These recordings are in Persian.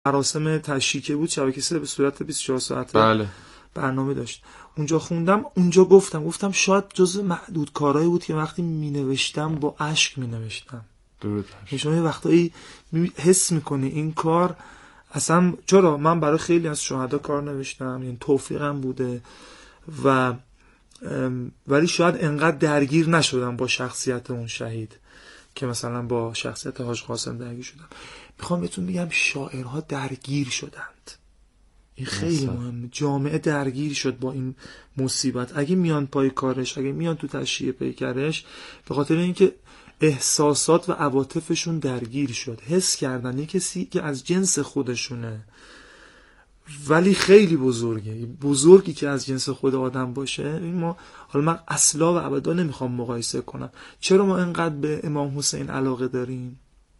مراسم تشییع بود، شبکه 3 به صورت 24 ساعته بله برنامه داشت. اونجا خوندم، اونجا گفتم شاید جزو معدود کارهایی بود که وقتی مینوشتم با اشک مینوشتم. شما یه وقتایی حس میکنی این کار اصلا، چرا من برای خیلی از شهدا کار نوشتم، یعنی توفیقم بوده و ولی شاید انقدر درگیر نشدم با شخصیت اون شهید که مثلا با شخصیت حاج قاسم درگیر شدم. میخوام بهتون بگم شاعرها درگیر شدند، این خیلی مهمه. جامعه درگیر شد با این مصیبت. اگه میان پای کارش، اگه میان تو تشییع پیکرش، به خاطر اینکه احساسات و عواطفشون درگیر شد، حس کردن یه کسی که از جنس خودشونه ولی خیلی بزرگی که از جنس خود آدم باشه. این ما حالا من اصلا و ابدا نمیخوام مقایسه کنم. چرا ما اینقدر به امام حسین علاقه داریم؟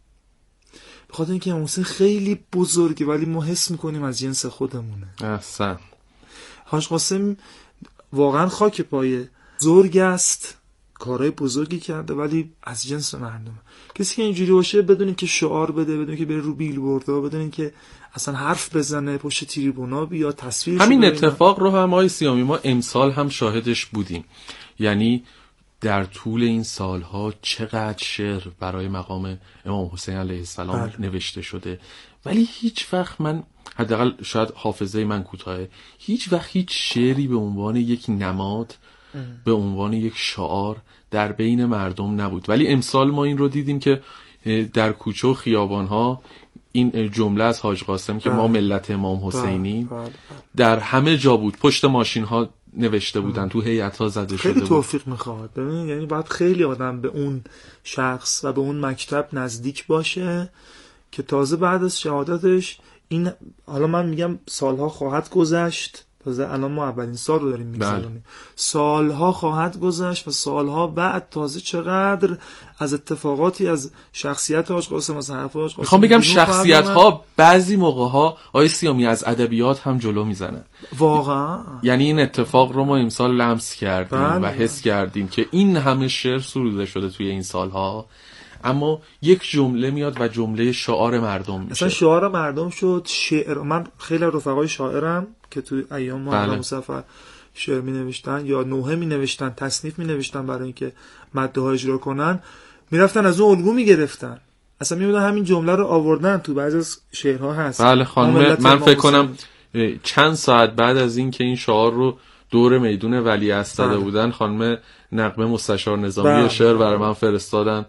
به خاطر اینکه امام حسین خیلی بزرگه ولی ما حس میکنیم از جنس خودمونه. احسن. حاج قاسم واقعا خاک پای بزرگ است، کارهای بزرگی کرده ولی از جنس مردم. کسی که اینجوری باشه بدون که شعار بده، بدون که بره رو بیلبوردها، بدون که اصلا حرف بزنه، پشت تریبونا بیا تصویر، همین اتفاق رو هم آقای سیامی ما امسال هم شاهدش بودیم. یعنی در طول این سالها چقدر شعر برای مقام امام حسین علیه السلام نوشته شده، ولی هیچ وقت من، حداقل شاید حافظه من کوتاهه، هیچ وقت هیچ شعری به عنوان یک نماد، به عنوان یک شعار در بین مردم نبود. ولی امسال ما این رو دیدیم که در کوچه و خیابان‌ها این جمله از حاج قاسم که ما ملت امام حسینی در همه جا بود، پشت ماشین‌ها نوشته بودن، تو هیئت‌ها زده شده بود. خیلی توفیق میخواد. ببین یعنی باید خیلی آدم به اون شخص و به اون مکتب نزدیک باشه که تازه بعد از شهادتش این، حالا من میگم سالها خواهد گذشت، تازه الان ما اولین سال رو داریم میگذرونیم، سالها خواهد گذشت و سالها بعد تازه چقدر از اتفاقاتی از شخصیت حاج قاسم، از حرف حاج قاسم، میخوام بگم شخصیت ها بعضی موقع ها آقای سیامی از ادبیات هم جلو میزنن واقعا. یعنی این اتفاق رو ما امسال لمس کردیم و حس کردیم که این همه شعر سروده شده توی این سالها، اما یک جمله میاد و جمله شعار مردم میشه. مثلا شعار مردم شد شعر. من خیلی رفقای شاعرم که تو ایام محرم سفر شعر می نوشتن یا نوحه می نوشتن، تصنیف می نوشتن برای اینکه مدح ها اجرا کنن، میرفتن از اون الگو می گرفتن، اصلا می بودن همین جمله رو آوردن تو بعضی از شعرها هست. بله خانم، من فکر کنم چند ساعت بعد از این که این شعار رو دور میدون ولیعصر داده بودن، خانم نقمه مستشار نظامی شعر برای من فرستادن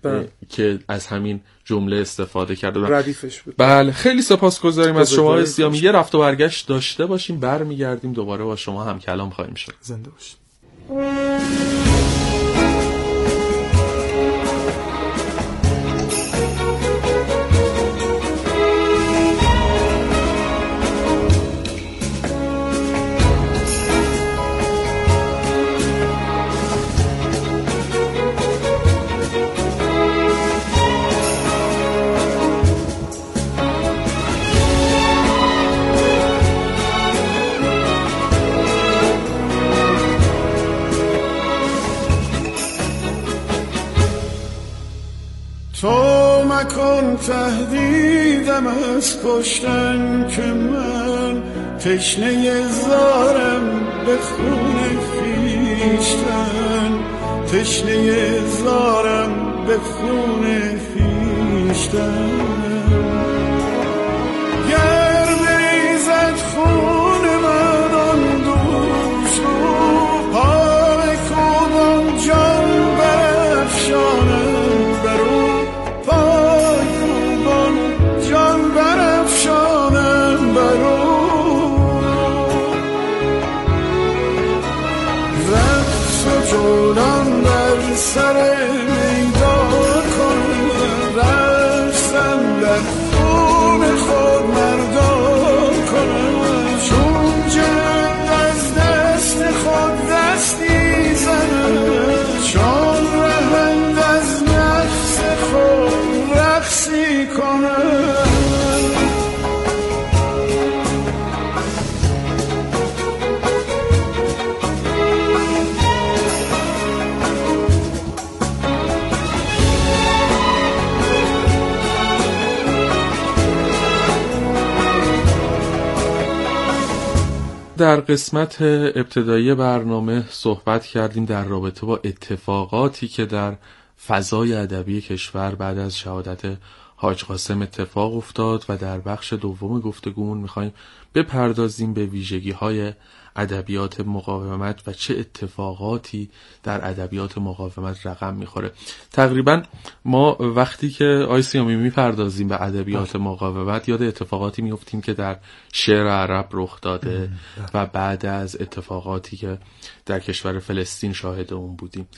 که از همین جمله استفاده کرده ردیفش بود. بله خیلی سپاسگزاریم از شما سیامی. یه رفت و برگشت داشته باشیم، برمیگردیم دوباره با شما هم کلام خواهیم شد. زنده باشید. تو مکن تهدیدم از کشتن که من تشنه زارم به خون خویشتن، تشنه زارم به خون خویشتن. گر بریزد خون من آن دوش رو، پای کودم جان برافشانم جولان در سر میدان کن، رفتم در در قسمت ابتدایی برنامه صحبت کردیم در رابطه با اتفاقاتی که در فضای ادبی کشور بعد از شهادت حاج قاسم اتفاق افتاد و در بخش دوم گفتگومون میخوایم بپردازیم به ویژگی‌های ادبیات مقاومت و چه اتفاقاتی در ادبیات مقاومت رقم میخوره. تقریبا ما وقتی که آی سیامی میپردازیم به ادبیات مقاومت یاد اتفاقاتی میفتیم که در شعر عرب رخ داده و بعد از اتفاقاتی که در کشور فلسطین شاهد اون بودیم.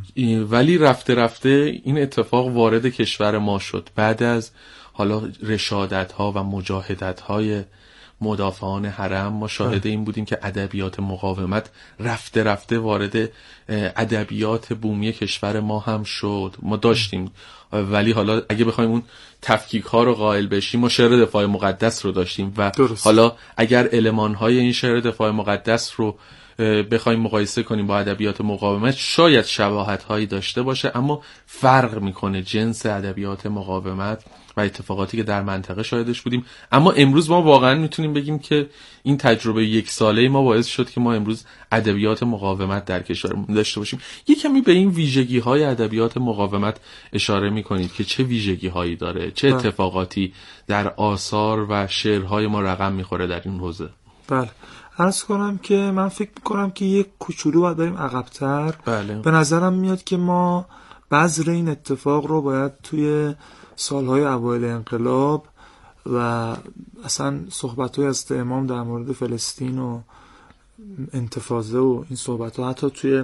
ولی رفته رفته این اتفاق وارد کشور ما شد. بعد از حالا رشادت‌ها و مجاهدت‌های مدافعان حرم ما شاهد این بودیم که ادبیات مقاومت رفته رفته وارد ادبیات بومی کشور ما هم شد. ما داشتیم، ولی حالا اگه بخوایم اون تفکیک ها رو قائل بشیم، ما شعر دفاع مقدس رو داشتیم و حالا اگر المان های این شعر دفاع مقدس رو بخوایم مقایسه کنیم با ادبیات مقاومت شاید شباهت هایی داشته باشه، اما فرق میکنه جنس ادبیات مقاومت و اتفاقاتی که در منطقه شاهدش بودیم. اما امروز ما واقعا میتونیم بگیم که این تجربه یک ساله ما باعث شد که ما امروز ادبیات مقاومت در کشورمون داشته باشیم. یه کمی به این ویژگی های ادبیات مقاومت اشاره میکنید که چه ویژگی هایی داره، چه اتفاقاتی در آثار و شعرهای ما رقم میخوره در این حوزه؟ بله، عرض کنم که من فکر میکنم که یک کوچولو باید بریم عقب‌تر. به نظرم میاد که ما بذر این اتفاق رو باید توی سالهای اوایل انقلاب و اصلا صحبت‌های از امام در مورد فلسطین و انتفاضه و این صحبت‌ها، حتی توی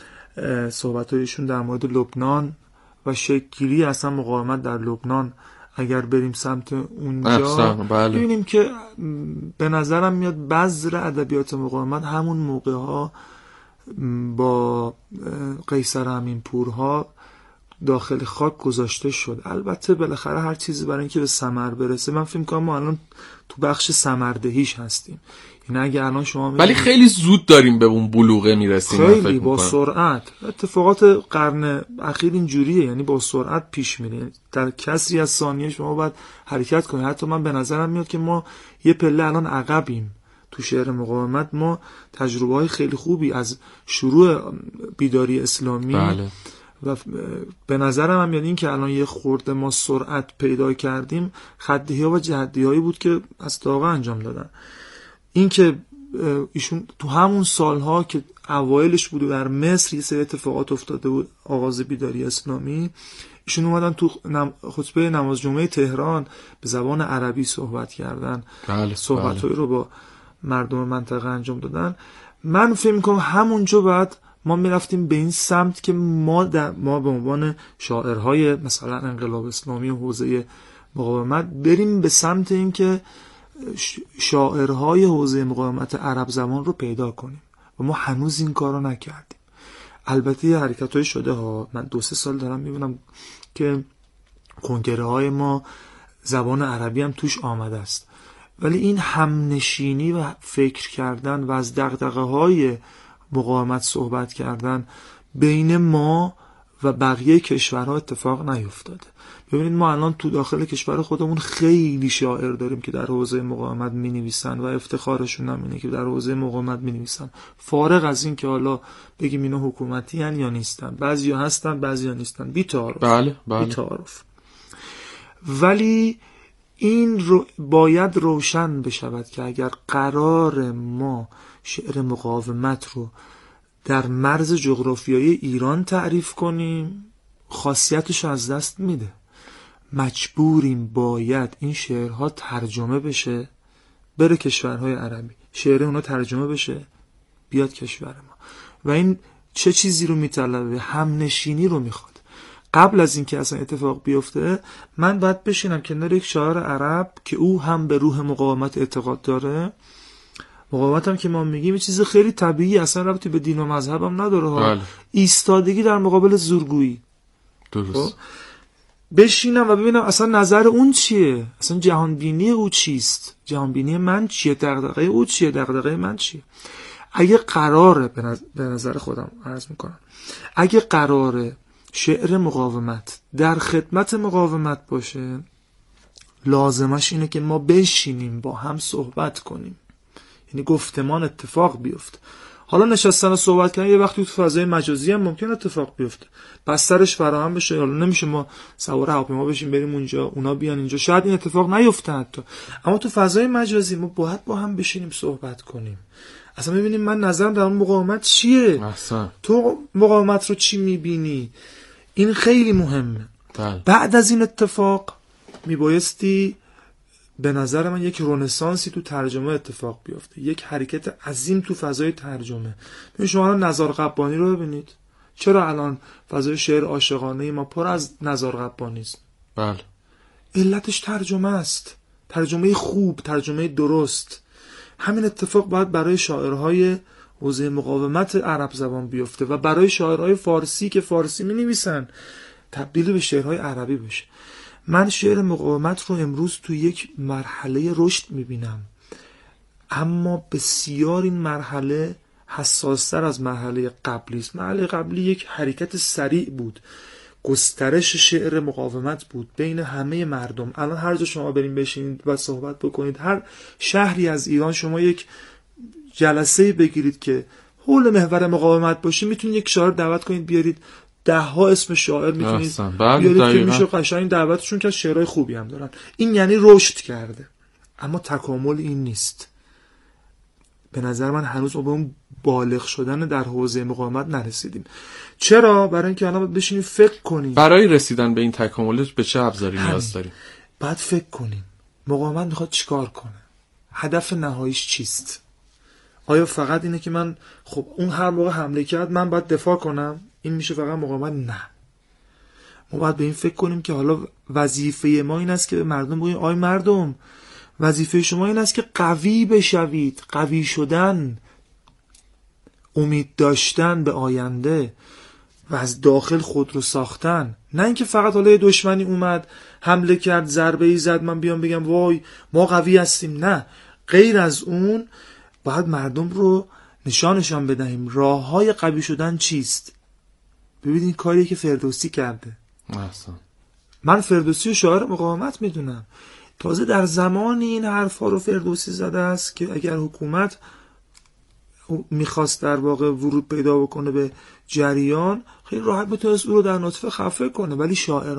صحبت‌هایشون در مورد لبنان و شکل‌گیری اصلا مقاومت در لبنان، اگر بریم سمت اونجا ببینیم که به نظرم میاد بذر ادبیات مقاومت همون موقع‌ها با قیصر امینپورها داخل خاک گذاشته شد. البته بالاخره هر چیزی برای اینکه به ثمر برسه، من فکر می‌کنم ما الان تو بخش ثمردهیش هستیم. یعنی اگه الان شما ولی خیلی زود داریم به اون بلوغه میرسیم، خیلی با سرعت. اتفاقات قرن اخیر اینجوریه، یعنی با سرعت پیش میره. در کسری از ثانیه شما باید حرکت کنید. حتی من به نظرم میاد که ما یه پله الان عقبیم تو شعر مقاومت. ما تجربه‌های خیلی خوبی از شروع بیداری اسلامی و به نظرم هم میاد این که الان یه خورده ما سرعت پیدا کردیم خدی‌ها و جهدی‌هایی بود که از داغ انجام دادن. این که ایشون تو همون سالها که اوایلش بود در مصر یه سری اتفاقات افتاده بود، آغاز بیداری اسلامی، ایشون اومدن تو خطبه نماز جمعه تهران به زبان عربی صحبت کردن، صحبت‌هایی رو با مردم منطقه انجام دادن. من فکر می‌کنم همونجا بعد ما میرفتیم به این سمت که ما به عنوان شاعرهای مثلا انقلاب اسلامی و حوزه مقاومت بریم به سمت این که شاعرهای حوزه مقاومت عرب زمان رو پیدا کنیم و ما هنوز این کار رو نکردیم. البته یه حرکت‌های شده ها، من 2-3 سال دارم میبینم که کنگره های ما زبان عربی هم توش آمده است، ولی این همنشینی و فکر کردن و از دغدغه‌های مقاومت صحبت کردن بین ما و بقیه کشورها اتفاق نیفتاده. ببینید ما الان تو داخل کشور خودمون خیلی شاعر داریم که در حوزه مقاومت می‌نویسن و افتخارشون هم اینه که در حوزه مقاومت می‌نویسن، فارغ از این که حالا بگیم اینا حکومتی ان یا نیستن، بعضیا هستن بعضیا نیستن، بی‌تعارف. بی‌تعارف. ولی این باید روشن بشود که اگر قرار ما شعر مقاومت رو در مرز جغرافیایی ایران تعریف کنیم، خاصیتش از دست میده. مجبوریم باید این شعرها ترجمه بشه بره کشورهای عربی، شعر اونا ترجمه بشه بیاد کشور ما. و این چه چیزی رو میطلبه؟ همنشینی رو میخواد. قبل از اینکه اصلا اتفاق بیفته من باید بشینم کنار یک شاعر عرب که او هم به روح مقاومت اعتقاد داره. مقاومت هم که ما میگیم چیز خیلی طبیعی، اصلا ربطی به دین و مذهب هم نداره. ایستادگی در مقابل زورگویی. درست. بشینم و ببینم اصلا نظر اون چیه، اصلا جهانبینی او چیست، جهانبینی من چیه، دغدغه او چیه، دغدغه من چیه. اگه قراره به نظر خودم عرض میکنم، اگه قراره شعر مقاومت در خدمت مقاومت باشه، لازمش اینه که ما بشینیم با هم صحبت کنیم. یعنی گفتمان اتفاق بیفته. حالا نشستن و صحبت کردن یه وقتی تو فضای مجازی هم ممکن اتفاق بیفته، بسترش فراهم بشه. حالا نمیشه ما سوار هواپیما بشیم بریم اونجا اونا بیان اینجا، شاید این اتفاق نیفته حتی، اما تو فضای مجازی ما باید با هم بشینیم صحبت کنیم، اصلا ببینیم من نظرم در اون مقاومت چیه، تو مقاومت رو چی میبینی. این خیلی مهمه. بعد از این اتفاق میبایستی به نظر من یک رنسانسی تو ترجمه اتفاق بیفته، یک حرکت عظیم تو فضای ترجمه. ببین شما الان نزار قبانی رو ببینید، چرا الان فضای شعر عاشقانه ما پر از نزار قبانی است؟ بله، علتش ترجمه است، ترجمه خوب، ترجمه درست. همین اتفاق باید برای شاعرهای حوزه مقاومت عرب زبان بیفته و برای شاعرهای فارسی که فارسی می نویسن تبدیل به شعرهای عربی بشه. من شعر مقاومت رو امروز تو یک مرحله رشد میبینم، اما بسیار این مرحله حساستر از مرحله قبلی است. مرحله قبلی یک حرکت سریع بود، گسترش شعر مقاومت بود بین همه مردم. الان هر جا شما بریم بشینید و صحبت بکنید، هر شهری از ایران شما یک جلسه بگیرید که حول محور مقاومت باشه، میتونید یک شاعر دعوت کنید بیارید، 10 اسم شاعر میتونید بیارید که میشه قشنگ دعوتشون که شعرهای خوبی هم دارن. این یعنی رشد کرده، اما تکامل این نیست. به نظر من هنوز به اون بالغ شدن در حوزه مقاومت نرسیدیم. چرا؟ برای اینکه الان باید بشینیم فکر کنیم برای رسیدن به این تکامل به چه ابزاری نیاز داریم. بعد فکر کنیم مقاومت میخواد چیکار کنه، هدف نهاییش چیست. آیا فقط اینه که من خب اون هر موقع حمله کرد من باید دفاع کنم، این میشه فقط مقاومت؟ نه، ما باید به این فکر کنیم که حالا وظیفه ما این است که به مردم بگیم آی مردم، وظیفه شما این است که قوی بشوید، قوی شدن، امید داشتن به آینده و از داخل خود رو ساختن. نه اینکه فقط حالا یه دشمنی اومد حمله کرد ضربه‌ای زد من بیام بگم وای ما قوی هستیم. نه، غیر از اون باید مردم رو نشانشان بدهیم راههای قوی شدن چیست. ببینید کاری که فردوسی کرده. من فردوسی و شاعر مقاومت میدونم. تازه در زمانی این حرفا رو فردوسی زده است که اگر حکومت میخواست در واقع ورود پیدا بکنه به جریان، خیلی راحت بتونست او رو در نطفه خفه کنه، ولی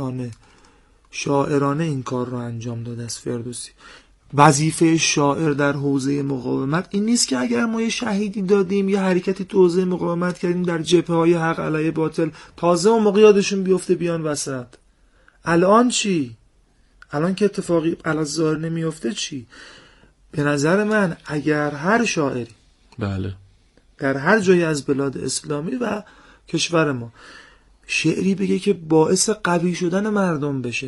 شاعرانه این کار رو انجام داده است فردوسی. وظیفه شاعر در حوزه مقاومت این نیست که اگر ما یه شهیدی دادیم، یه حرکتی تو حوزه مقاومت کردیم در جبهه‌های حق علیه باطل، تازه اون موقع یادشون بیفته بیان وسط. الان چی؟ الان که اتفاقی الظاهر نمیفته چی؟ به نظر من اگر هر شاعری بله در هر جایی از بلاد اسلامی و کشور ما شعری بگه که باعث قوی شدن مردم بشه.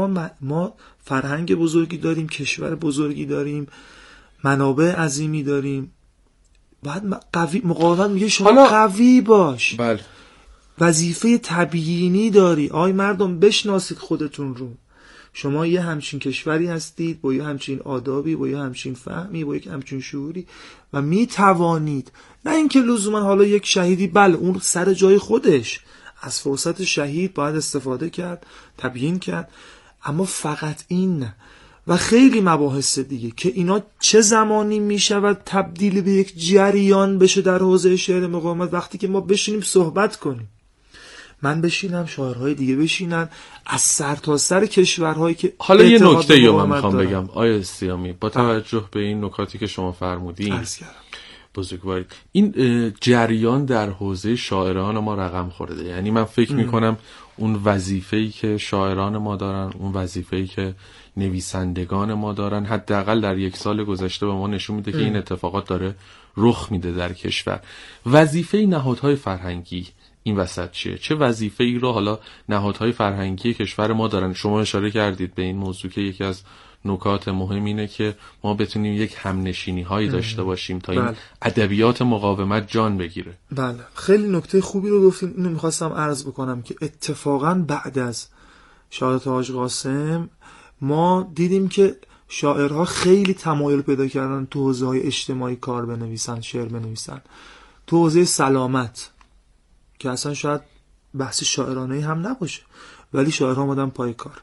ما فرهنگ بزرگی داریم، کشور بزرگی داریم، منابع عظیمی داریم، باید قوی مقاومت میگه شما قوی باش. بله. وظیفه تبیینی داری. آی مردم بشناسید خودتون رو، شما یه همچین کشوری هستید با یه همچین آدابی، با یه همچین فهمی، با یک همچین شعوری و می توانید. نه اینکه لزوما حالا یک شهیدی، بله اون سر جای خودش، از فرصت شهید باید استفاده کرد، تبیین کرد، اما فقط این نه. و خیلی مباحث دیگه که اینا چه زمانی می شود تبدیل به یک جریان بشه در حوزه شعر مقاومت؟ وقتی که ما بشینیم صحبت کنیم، من بشینم، شاعرهای دیگه بشینن از سر تا سر کشورهایی که حالا یه نکته یا من میخوام بگم آیه سیامی، با توجه به این نکاتی که شما فرمودین بزرگوارید، این جریان در حوزه شاعران ما رقم خورده. یعنی من فکر میکنم اون وظیفه‌ای که شاعران ما دارن، اون وظیفه‌ای که نویسندگان ما دارن، حداقل در 1 سال گذشته به ما نشون میده که این اتفاقات داره رخ میده در کشور. وظیفه نهادهای فرهنگی این وسط چیه؟ چه وظیفه‌ای رو حالا نهادهای فرهنگی کشور ما دارن؟ شما اشاره کردید به این موضوع که یکی از نکات مهم اینه که ما بتونیم یک همنشینی هایی داشته باشیم تا این ادبیات مقاومت جان بگیره. بله، خیلی نکته خوبی رو گفتین. اینو میخواستم عرض بکنم که اتفاقا بعد از شهادت حاج قاسم ما دیدیم که شاعرها خیلی تمایل پیدا کردن تو حوزه‌های اجتماعی کار بنویسن، شعر بنویسن. تو حوزه سلامت که اصلا شاید بحث شاعرانه هم نباشه، ولی شاعرها اومدن پای کار.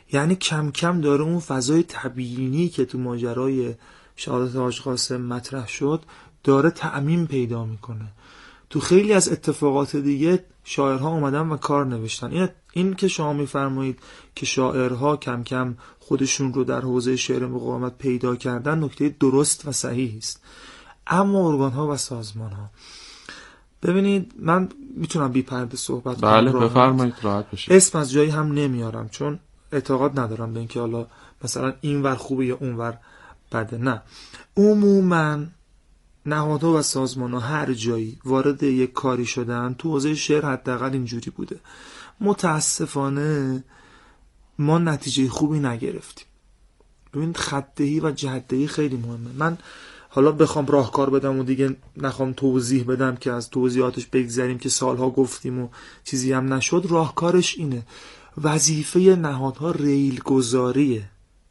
یعنی کم کم داره اون فضای تبیینی که تو ماجرای شهادت حاج قاسم مطرح شد داره تعمیم پیدا میکنه. تو خیلی از اتفاقات دیگه شاعرها اومدن و کار نوشتن. این که شما میفرمایید که شاعرها کم کم خودشون رو در حوزه شعر مقاومت پیدا کردن، نکته درست و صحیح است. اما ارگان‌ها و سازمان‌ها، ببینید من میتونم بی پرده صحبت کنم. بله بفرمایید، راحت بشید. اسم از جایی هم نمیارم چون اعتقاد ندارم به اینکه حالا مثلا این ور خوبه یا اون ور بده. نه، عموما نهادها و سازمان‌ها هر جایی وارد یک کاری شدن، تو حوزه شعر حداقل اینجوری بوده، متاسفانه ما نتیجه خوبی نگرفتیم. ببینید خط‌دهی و جهت‌دهی خیلی مهمه. من حالا بخوام راهکار بدم و دیگه نخوام توضیح بدم که از توضیحاتش بگذریم که سالها گفتیم و چیزی هم نشد، راهکارش اینه: وظیفه نهادها ریل گذاریه.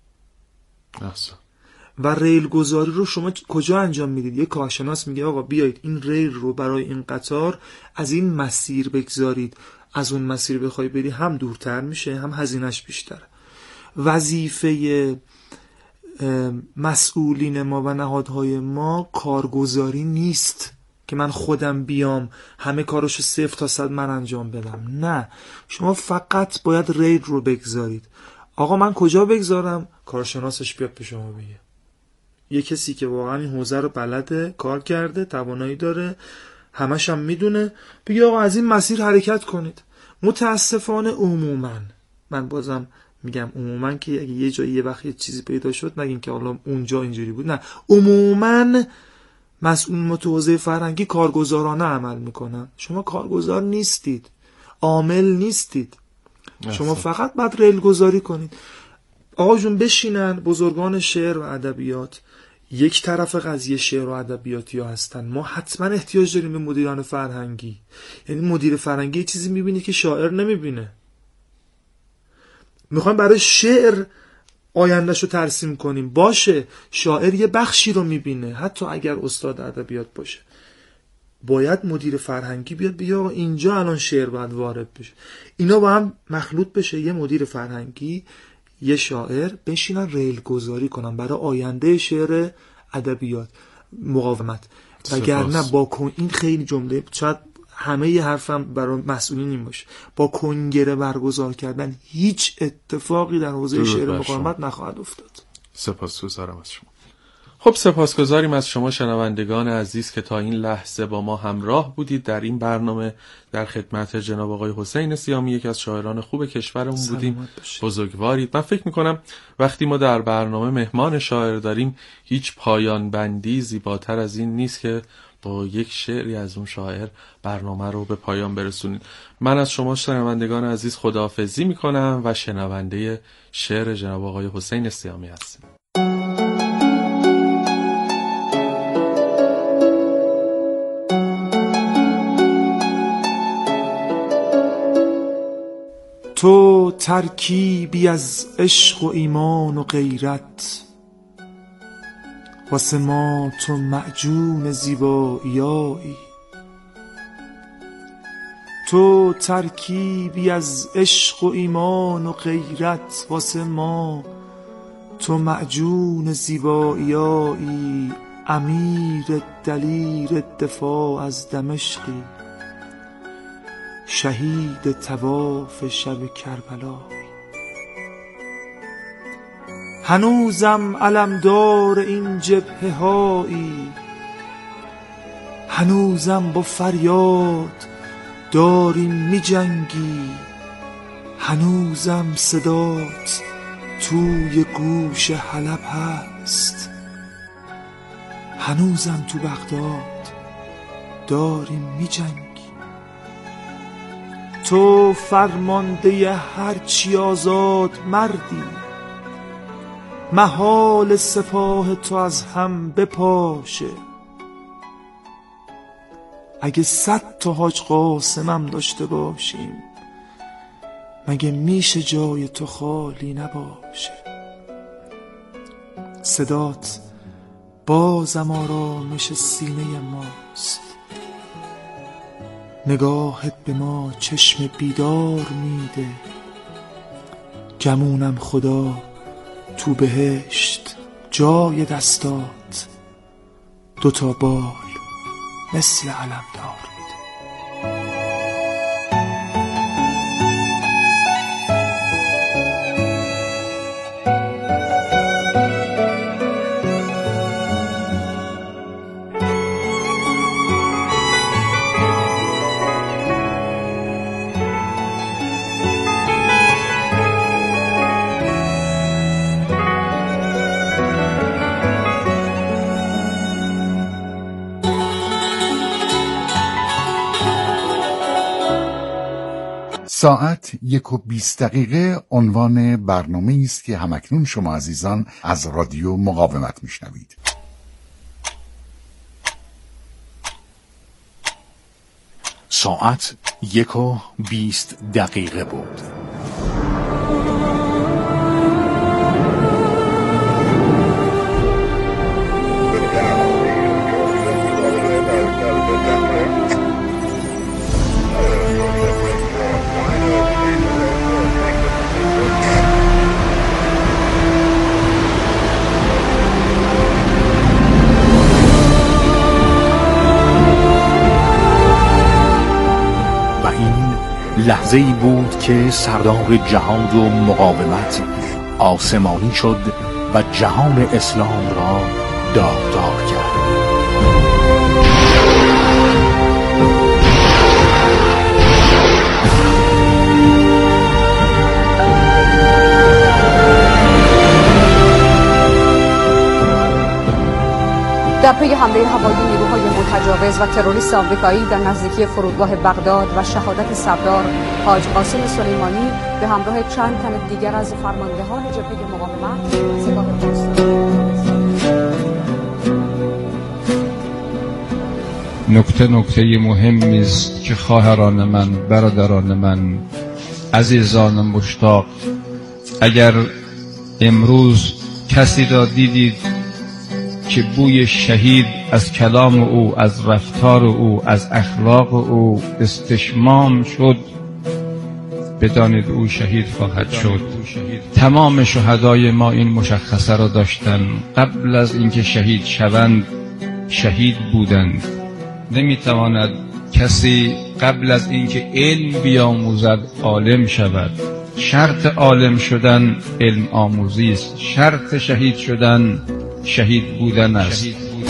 و ریل گذاری رو شما کجا انجام میدید؟ یک کارشناس میگه آقا بیایید این ریل رو برای این قطار از این مسیر بگذارید، از اون مسیر بخوای بری هم دورتر میشه هم هزینه‌اش بیشتره. وظیفه مسئولین ما و نهادهای ما کارگزاری نیست که من خودم بیام همه کاراشو 0 تا 100 من انجام بدم. نه، شما فقط باید ریل رو بگذارید. آقا من کجا بگذارم؟ کارشناسش بیاد به شما بگه. یه کسی که واقعا این حوزه رو بلده، کار کرده، توانایی داره، همش هم میدونه، بگه آقا از این مسیر حرکت کنید. متاسفانه عموما، من بازم میگم عموما که اگه یه جایی یه وقت یه چیزی پیدا شد نگین که حالا اونجا اینجوری بود، نه، عموما مسئولین تو حوزه فرهنگی کارگزارانه عمل میکنن. شما کارگزار نیستید، عامل نیستید، شما فقط باید ریل گذاری کنید. آقا جون بشینن بزرگان شعر و ادبیات، یک طرف قضیه شعر و ادبیاتی ها هستن. ما حتما احتیاج داریم به مدیران فرهنگی. یعنی مدیر فرهنگی یه چیزی میبینه که شاعر نمیبینه. میخوایم برای شعر آیندهش رو ترسیم کنیم، باشه، شاعر یه بخشی رو میبینه حتی اگر استاد ادبیات باشه. باید مدیر فرهنگی بیاد بگه آقا اینجا الان شعر باید وارد بشه، اینا با هم مخلوط بشه، یه مدیر فرهنگی یه شاعر بشینن ریل گذاری کنن برای آینده شعر ادبیات مقاومت. وگرنه با این خیلی جمله شاید همه ی حرفم برای مسئولین این باشه، با کنگره برگزار کردن هیچ اتفاقی در حوزه شعر مقاومت نخواهد افتاد. سپاسگزارم از شما. خب سپاسگزاریم از شما شنوندگان عزیز که تا این لحظه با ما همراه بودید در این برنامه. در خدمت جناب آقای حسین سیامی، یکی از شاعران خوب کشورمون بودیم. بزرگوارید. من فکر میکنم وقتی ما در برنامه مهمان شاعر داریم هیچ پایان بندی زیباتر از این نیست که با یک شعری از اون شاعر برنامه رو به پایان برسونید. من از شما شنوندگان عزیز خداحافظی میکنم و شنونده شعر جناب آقای حسین سیامی هستم. تو ترکیبی از عشق و ایمان و غیرت، واسه ما تو معجون زیباییایی. تو ترکیبی از عشق و ایمان و غیرت، واسه ما تو معجون زیباییایی. امیر دلیر دفاع از دمشقی، شهید طواف شب کربلا. هنوزم علمدار این جبهه هایی، هنوزم با فریاد داری می جنگی. هنوزم صدات توی گوش حلب هست، هنوزم تو بغداد داری می جنگی. تو فرمانده هرچی آزاد مردی، محال سپاه تو از هم بپاشه. اگه 100 تا حاج قاسمم داشته باشیم، مگه میشه جای تو خالی نباشه. صدات بازم آرامش سینه ماست، نگاهت به ما چشم بیدار میده گمونم خدا تو بهشت جای دستات، دوتا بال مثل علمدار میده. ساعت 1:20 عنوان برنامه است که همکنون شما عزیزان از رادیو مقاومت میشنوید. ساعت 1:20 بود. لحظه‌ای بود که سردار جهاد و مقاومت آسمانی شد و جهان اسلام را داغدار کرد. در پی حمله هوایی نیروهای متجاوز و تروریست آمریکایی در نزدیکی فرودگاه بغداد و شهادت سردار حاج قاسم سلیمانی به همراه چند تن دیگر از فرماندهان جبهه مقاومت سپاه پاسداران. نکته مهمی است که خواهران من، برادران من، عزیزان مشتاق، اگر امروز کسی را دیدید که بوی شهید از کلام او، از رفتار او، از اخلاق او استشمام شد، بدانید او شهید خواهد شد. تمام شهدای ما این مشخصه را داشتن، قبل از اینکه شهید شوند شهید بودند. نمیتواند کسی قبل از اینکه علم بیاموزد عالم شود. شرط عالم شدن علم آموزی است، شرط شهید شدن شهید بودن است.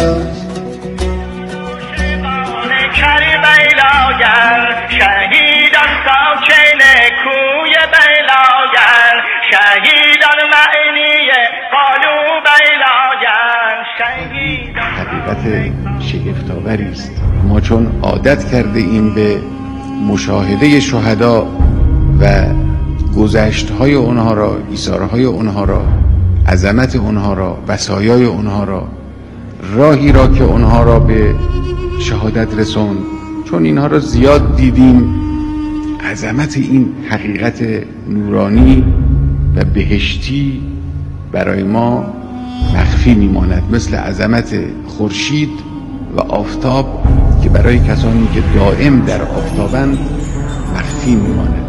حقیقت شگفت‌آوری است. ما چون عادت کرده ایم به مشاهده شهدا و گذشت‌های اونها را، ایثارهای اونها را، عظمت اونها را، وصایای اونها را، راهی را که اونها را به شهادت رسوند، چون اینها را زیاد دیدیم، عظمت این حقیقت نورانی و بهشتی برای ما مخفی میماند، مثل عظمت خورشید و آفتاب که برای کسانی که دائم در آفتابند مخفی میماند.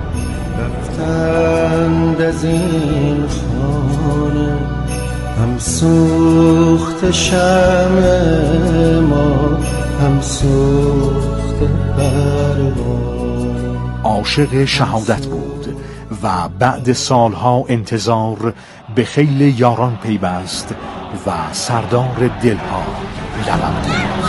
رفتند از این خانه هم سوخت شمع ما، هم سوخت پروانه. عاشق شهادت بود و بعد سالها انتظار به خیل یاران پیوست و سردار دلها لبم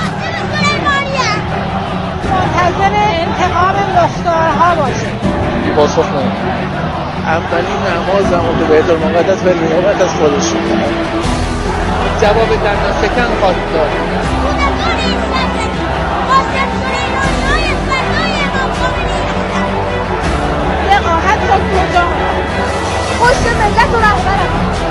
منتظر انتقام لختارها باشه. پاسخ نمید. اولین نمازم رو بیت المقدس به نیابت از خودش جواب در نفکن خواهد داد. لقاحت را کجا؟ پشت ملت و رهبرم.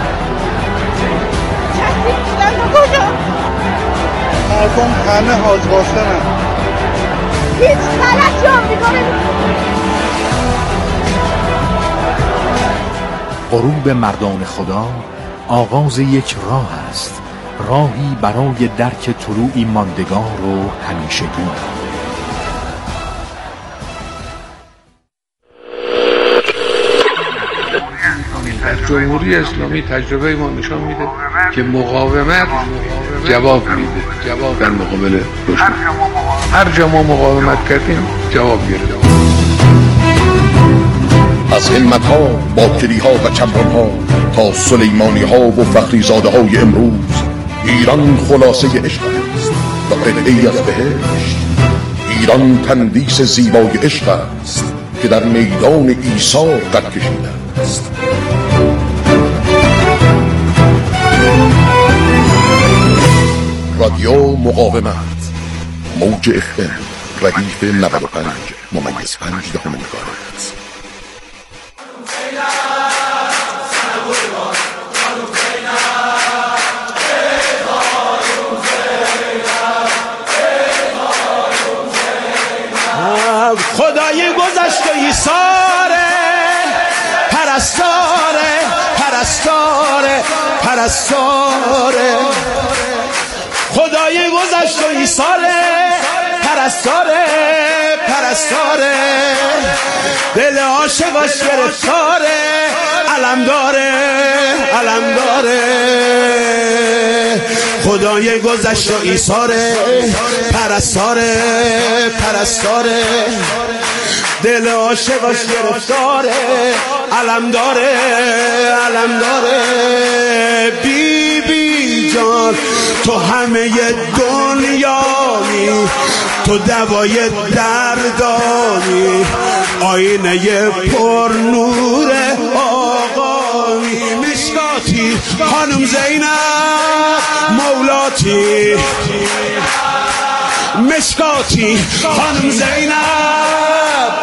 کسی بودن رو کجا؟ مردم همه حاج قاسمن. هیچ غلطی آمریکا نمی‌کنه. غروب مردان خدا آغاز یک راه است، راهی برای درک طلوعی ماندگار و همیشگی. جمهوری اسلامی تجربه ما نشان میده که مقاومت جواب میده در مقابل دشمن. هر جا ما مقاومت کردیم جواب گرفتیم. از همت‌ها، باکری‌ها و چمران‌ها تا سلیمانی‌ها و فخریزاده‌های امروز، ایران خلاصه عشق است و قطعه‌ای از بهشت. ایران تندیس زیبای عشق است که در میدان ایثار قد کشیده است. رادیو مقاومت، موج FM، ردیف 95 ممیز 5 مگاهرتز. خدای گذشت و ایثاره، پرستاره پرستاره پرستاره. خدای گذشت و ایثاره، پرستاره پرستاره. دل عاشقاش گرفتاره، علم داره علم داره. خدای گذشت و ایثاره، پرستاره پرستاره. دل عاشقاش گرفتاره، علم داره علم داره. بی بی جان تو همه دنیایی، تو دوای دردانی، آینه پر نور آقایی. مشکاتی خانم زینب مولاتی، مشکاتی خانم زینب،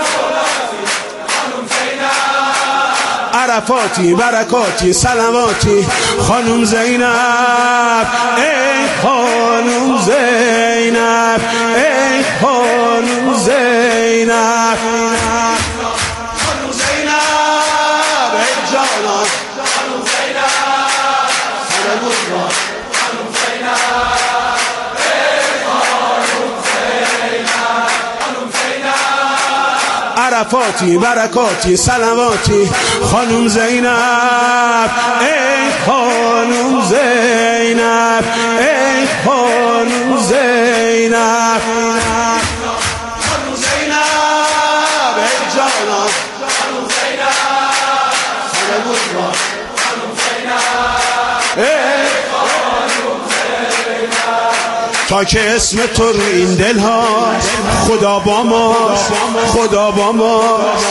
عرفاتی برکاتی سلواتی خانم زینب. ای خانم زینب، ای خانم زینب، خانم زینب، ای جانان خانم زینب، خانم زینب، ای خانم زینب، خانم زینب، عرفاتی برکاتی سلواتی خانم زینب. ای خانم زینب، ای خانم زینب، خانم زینب، ای جانان خانم زینب، خانم زینب، ای خانم زینب. تا که اسم تو رو این دل ها، خدا با ماست خدا با ماست.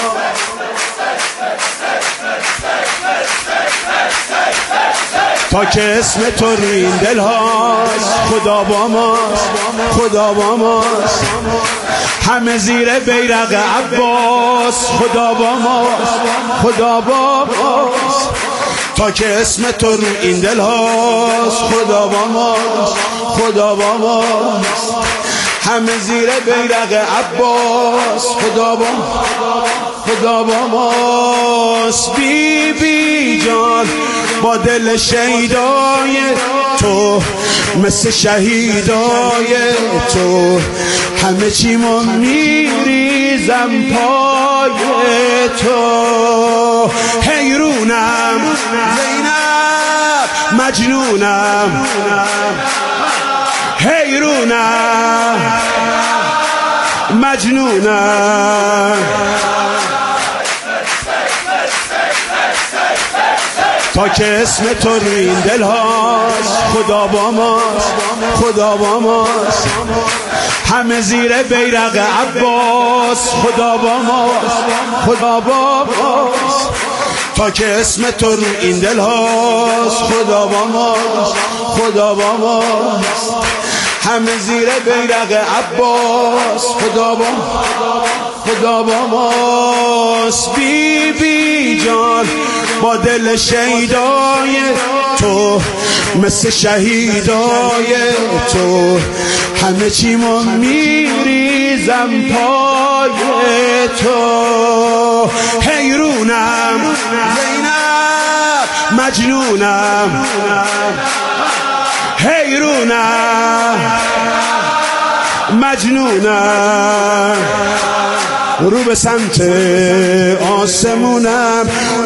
تا که اسم تو رو این دل هاست، خدا با ماست خدا با ماست. همه زیر بیرق عباس، خدا با ماست خدا با ماست. تا که اسم تو رو این دل هاست، خدا با ماست خدا با ماست. همه زیر بیرق عباس، خدا با ماست. بی بی جان با دل شهیدای تو، مثل شهیدای تو، همه چی ما میریزم پای تو. حیرونم زینب، مجنونم، حیرونم مجنونم. تا که اسم تو رو این دل هاست، خدا با ماست خدا با ماست. همه زیر بیرق عباس، خدا با ماست خدا با ماست. تا که اسم تو رو این دل هاست، خدا با ماست خدا با ماست. همه زیر بیرق عباس، خدا با ماست. بی بی جان با دل شهیدای تو، مثل شهیدای تو، همه چی ما میریزم پای تو. حیرونم زینب، مجنونم، حیرونم مجنونم. رو به سمت آسمونم